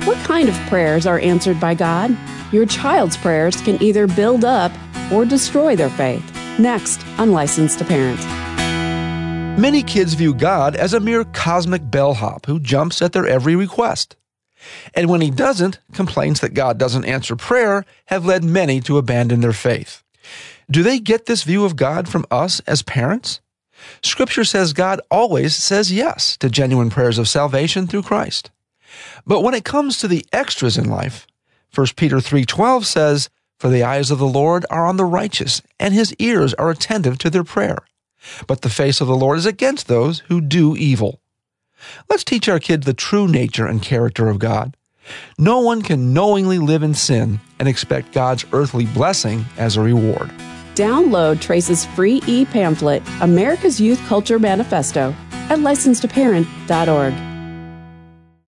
What kind of prayers are answered by God? Your child's prayers can either build up or destroy their faith. Next, Unlicensed to Parent. Many kids view God as a mere cosmic bellhop who jumps at their every request. And when he doesn't, complaints that God doesn't answer prayer have led many to abandon their faith. Do they get this view of God from us as parents? Scripture says God always says yes to genuine prayers of salvation through Christ. But when it comes to the extras in life, 1 Peter 3:12 says, "For the eyes of the Lord are on the righteous, and his ears are attentive to their prayer. But the face of the Lord is against those who do evil." Let's teach our kids the true nature and character of God. No one can knowingly live in sin and expect God's earthly blessing as a reward. Download Trace's free e-pamphlet, America's Youth Culture Manifesto, at licensedtoparent.org.